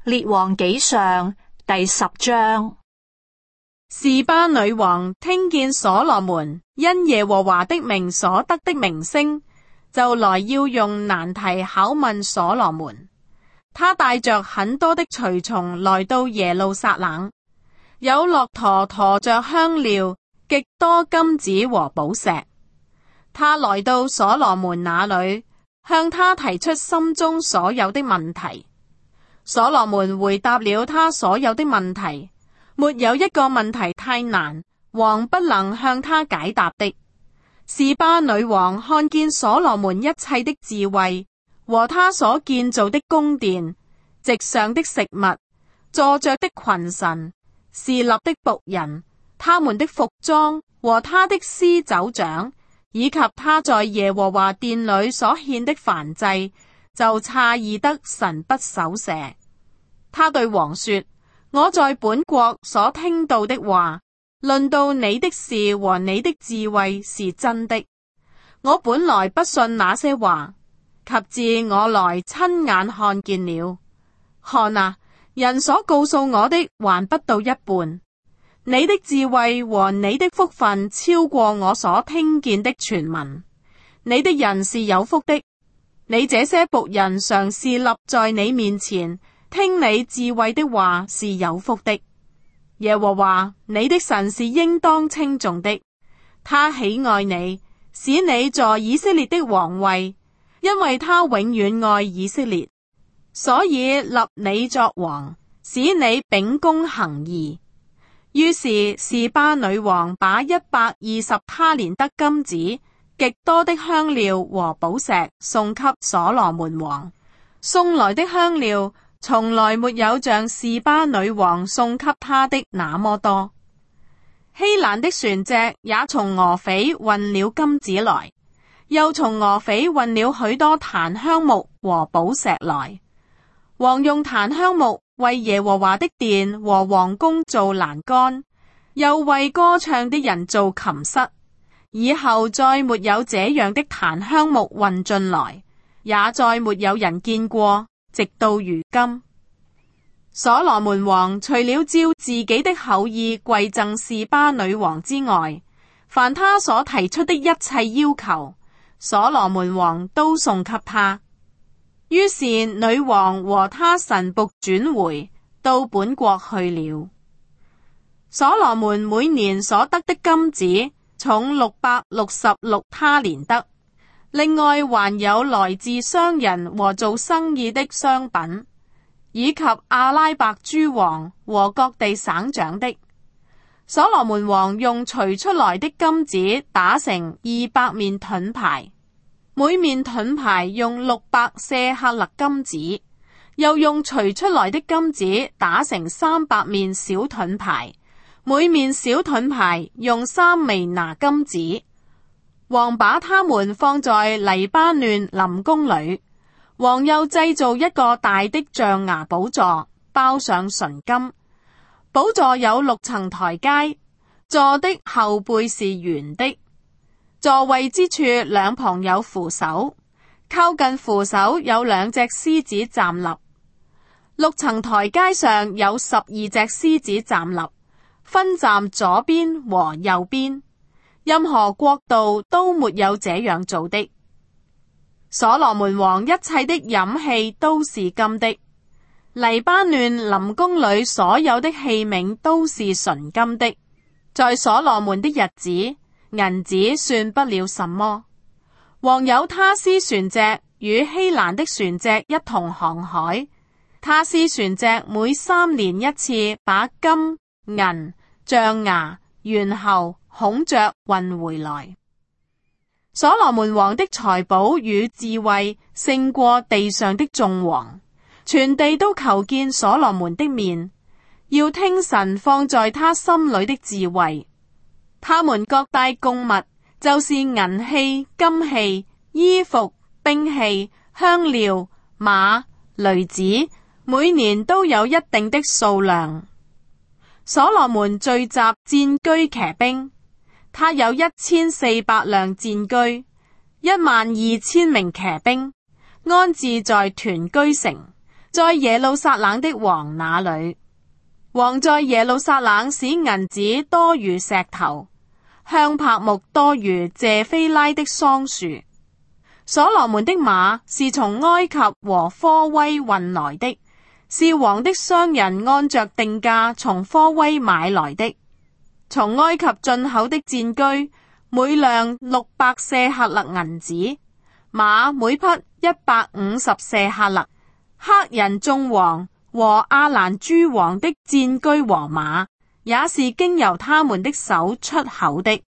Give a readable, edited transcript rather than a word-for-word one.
列王紀上第10章。 示巴女王聽見所羅門因耶和華的名所得的名聲，就來要用難題考問所羅門。他帶着很多的隨從來到耶路撒冷，有駱駝馱着香料，極多金子和寶石。他來到所羅門那裏，向他提出心中所有的問題。所羅門回答了他所有的問題，沒有一個問題太難，王不能向他解答的。示巴女王看見所羅門一切的智慧和他所建造的宮殿、席上的食物、坐着的群臣、侍立的僕人、他們的服裝和他的司酒長，以及他在耶和華殿裏所獻的燔祭，就詫異得神不守舍。他對王說：我在本國所聽到的話，論到你的事和你的智慧是真的。我本來不信那些話，及至我來親眼看見了。看啊，人所告訴我的還不到一半。你的智慧和你的福分超過我所聽見的傳聞。你的人是有福的，你這些僕人常侍立在你面前，聽你智慧的話是有福的。耶和華你的神是應當稱頌的，他喜愛你，使你坐以色列的王位，因為他永遠愛以色列，所以立你作王，使你秉公行義。於是示巴女王把120他連得金子、極多的香料和寶石送給所羅門王。送來的香料從來沒有像示巴女王送給他的那麼多。希蘭的船隻也從俄斐運了金子來，又從俄斐運了許多檀香木和寶石來。王用檀香木為耶和華的殿和王宮做欄杆，又為歌唱的人做琴室。以後再沒有這樣的檀香木運進來，也再沒有人見過，直到如今。所羅門王除了照自己的厚意饋贈示巴女王之外，凡他所提出的一切要求，所羅門王都送給他。於是女王和他臣僕轉回到本國去了。所羅門每年所得的金子重666他連得，另外還有來自商人和做生意的商品，以及阿拉伯諸王和各地省長的。所羅門王用取出來的金子打成200面盾牌，每面盾牌用600舍客勒金子，又用取出來的金子打成300面小盾牌，每面小盾牌用3彌拿金子。王把他們放在黎巴嫩林宮裏。王又製造一個大的象牙寶座，包上純金。寶座有6層台階，座的後背是圓的，座位之處兩旁有扶手，靠近扶手有2隻獅子站立。6層台階上有12隻獅子站立，分站左邊和右邊。任何國度都沒有這樣做的。所羅門王一切的飲器都是金的，黎巴嫩林宮裏所有的器皿都是純金的。在所羅門的日子，銀子算不了什麼。王有他施船隻與希蘭的船隻一同航海，他施船隻每3年一次把金、銀、象牙、猿猴、孔雀運回來。所羅門王的財寶與智慧勝過地上的眾王，全地都求見所羅門的面，要聽神放在他心裏的智慧。他們各帶貢物，就是銀器、金器、衣服、兵器、香料、馬、驢子，每年都有一定的數量。所羅門聚集戰車騎兵，他有1400輛戰車，12000名騎兵，安置在屯居城， 在耶路撒冷的王那裏，王在耶路撒冷使銀子多如石頭，香柏木多如謝菲拉的桑樹。所羅門的馬是從埃及和科威運來的，是王的商人按着定價從科威買來的。從埃及進口的戰車，每輛600舍客勒銀子，馬每匹150舍客勒。赫人眾王和亞蘭諸王的戰車和馬，也是經由他們的手出口的。